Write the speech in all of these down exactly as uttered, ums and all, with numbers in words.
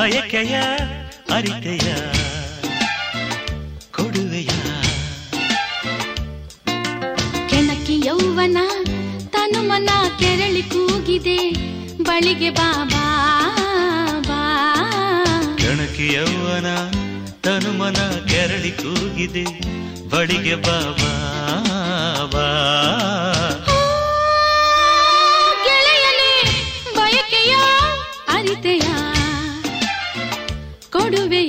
ಬಯಕೆಯ ಅರಿತೆಯ ಕೊಡುವೆಯ ಕೆಣಕಿ ಯೌವನ ತನುಮನ ಕೆರಳಿ ಕೂಗಿದೆ ಬಳಿಗೆ ಬಾಬಾ ಬಾ ಕೆಣಕಿ ಯೌವನ ತನುಮನ ಕೆರಳಿ ಕೂಗಿದೆ ಬಳಿಗೆ ಬಾಬಾ ಬಾ ಗೆಳೆಯನೇ ಬಯಕೆಯ ಅರಿತೆಯ ಕೊಡುವೆಯ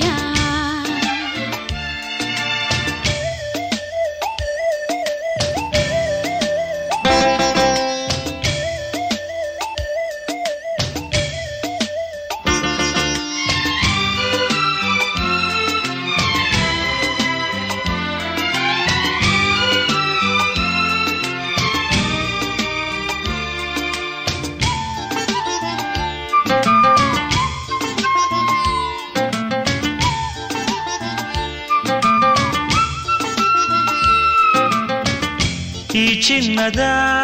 ಈ ಚಿನ್ನದ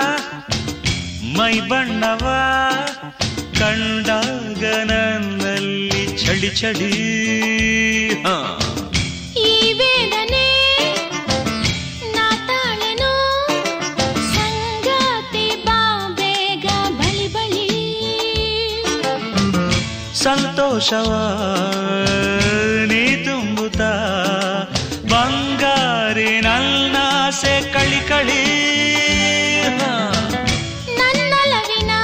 ಮೈ ಬಣ್ಣವ ಕಂಡಾಗ ನನ್ನಲ್ಲಿ ಚಳಿ ಚಳಿ ಈ ವೇದನೆ ನಾ ತಾಳೆನು ಸಂಗಾತಿ ಬಾ ಬೇಗ ಬಳಿ ಬಳಿ ಸಂತೋಷವ ನೀ ತುಂಬುತ್ತಾ ಬಂಗಾರಿ ನನ್ನಾಸೆ ಕಳಿ ಕಳಿ ನನ್ನಲವಿನ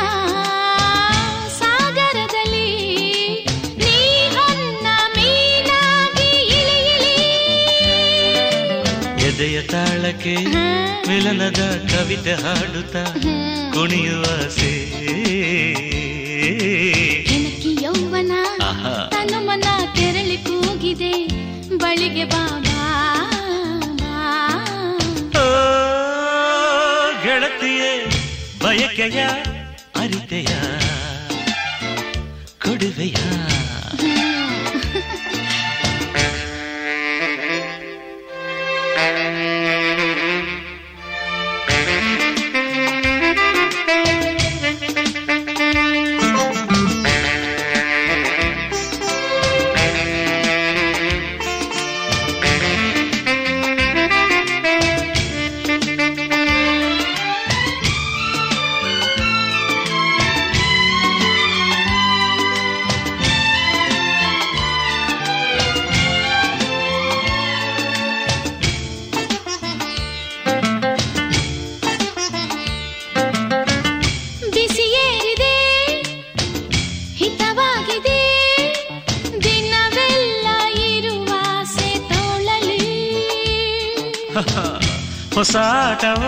ಸಾಗರದಲ್ಲಿ ನೀ ಹೊನ್ನ ಮೀನಾಗಿ ಇಳಿ ಇಳಿ ಎದೆಯ ತಾಳಕ್ಕೆ ಮಿಲನದ ಕವಿತೆ ಹಾಡುತ್ತಾ ಕುಣಿಯುವಾಸೆ ಕೆಣಕಿ ಯೌವನ ತನುಮನ ಕೆರಳಿ ಕೂಗಿದೆ ಬಳಿಗೆ ಬಾಬಾ ಗೆಳತಿಯೇ ಬಯಕೆಯ ಅರಿತೆಯ ಕೊಡುವೆಯ ಹೊಸಾಟವ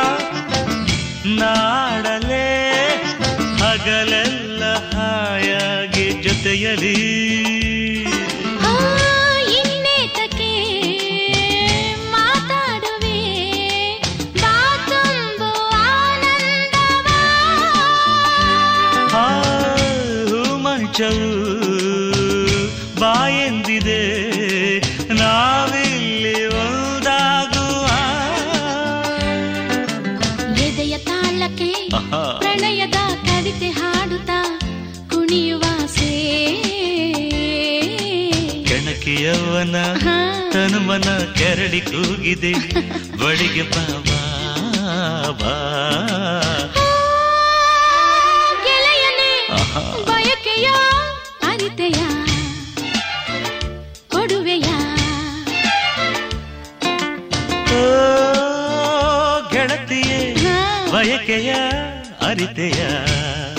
ನಾಡಲೇ ಹಗಲೆಲ್ಲ ಹಾಯಾಗಿ ಜೊತೆಯಲಿ ಇನ್ನೇತಕ್ಕೆ ಮಾತಾಡುವೆ ಬಾ ತುಂಬು ಆನಂದವ ಮಂಚವು ಬಾಯೆಂದಿದೆ ನಾವಿಲ್ಲಿ ಒಂದಾಗುವ ಎದೆಯ ತಾಳಕ್ಕೆ ಪ್ರಣಯದ ಕವಿತೆ ಹಾಡುತ್ತಾ ಕುಣಿಯುವಾಸೆ ಕೆಣಕಿಯವನ ತನುಮನ ಕೆರಳಿ ಕೂಗಿದೆ ಬಳಿಗೆ ಬಾಬಾ ಬಾ ಗೆಳೆಯನೇ ಬಯಕೆಯ ಅರಿತೆಯ ಕೊಡುವೆಯ ಗೆಳತಿಯೇ ಬಯಕೆಯ ಅರಿತೆಯ